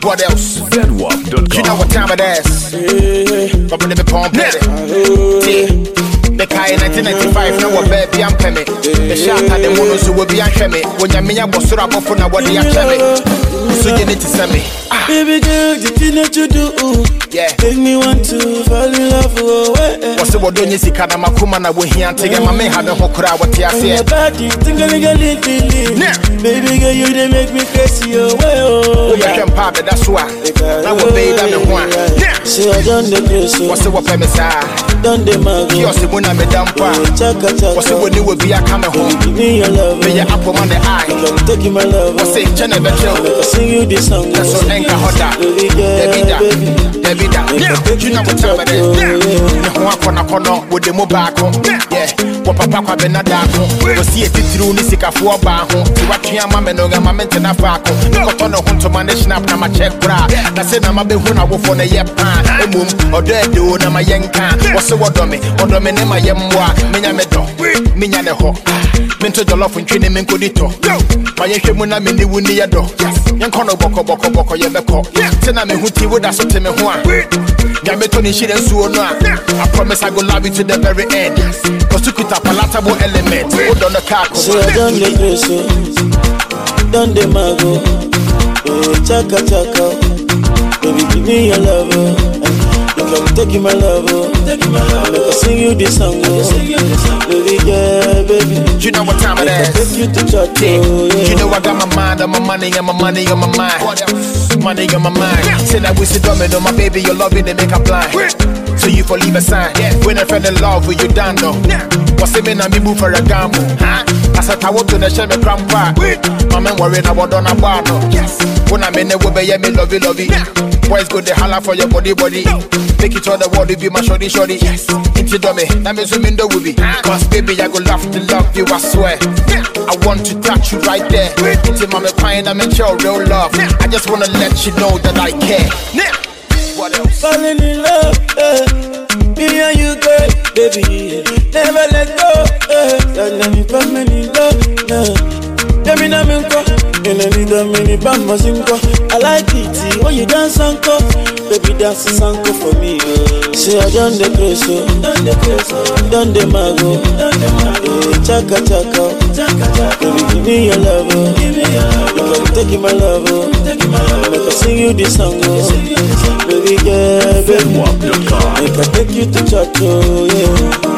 What else? Deadwalk.com. You know what time it is? Up in the pump, the Kai 1995, now what baby I'm pemmy. The shot at the monos who will be a chemmy. When you mean I was sort of for now, what they are chemmy. So you need to send me. Baby girl, did you know what you do? Yeah. Make me want to fall in love. What's the word on you see? Kadama Kumana, we hear and take my man have a hokra. What you say? Baby girl, you they make me crazy. Oh, you can pop it, that's why. Now we'll be the one. See, I done the place. What's the what premise? Done the mag. Kiosk, when I'm a dump. What's the when you will be a coming home? Give me your love. May your apple on the eye. Take you my love. What's it? Jennifer Joe. Sing you this song. That's so anchor hoda. Debida. You know what time it is. No one corner with the mobile. Yeah. What papa Benadako. We'll see it through Nisika for Baho. To watch your mamma and my mental faco. No on the hunt to manage snap na my check bra. That's it, I'm a big one. I will for the yep. A boom or dead do na my young can. What's the word on me? Or the men in my yamwa. Minamedo. Minyane ho. Minto the love and training Mincodito. My Yamuna Mini Wuniado. Young Kono Boko Yabeko. Tena me huti would have to me one. Yametoni shit and suona. I promise I go love you to the very end. Cause you could have palatable element. Hold on the car. So I done the preso. Done the mago. Chaka chaka. Baby, give me your love. Take you my love. I'll sing you this song. Baby, yeah, baby. You know what time it is? Take you to church. You know I got my mind on my money and my money on my mind. Money on my mind. Say that we sit domino, my baby, you're loving they make a blind. So you for leave a sign. When I fell in love with you, down though. What's the mean? I me move for a gamble. As I walk to the shelf, me grandpa. My man worried about on a bar. Yes. When I'm in the way, yeah, me lovey. Boys go the holla for your body. Make it all the world to be my shorty. Yes. Into dummy, that means we mean the movie. Cause baby, I go love to love you, I swear. I want to touch you right there. Into my pine, I'm in your real love. I just wanna let you know that I care. What else? Falling in love, me and you, girl, baby. Never let go, let me put me in love, Let me know me go, and I need a mini bam mazingo. I like it when you dance and go, baby dance and go for me. Say I done the preso, done the mago, chaka chaka. Baby give me your love, take you my love, make I sing you this song, baby yeah, baby. Deadwalk.com. Make I take you to church, yeah.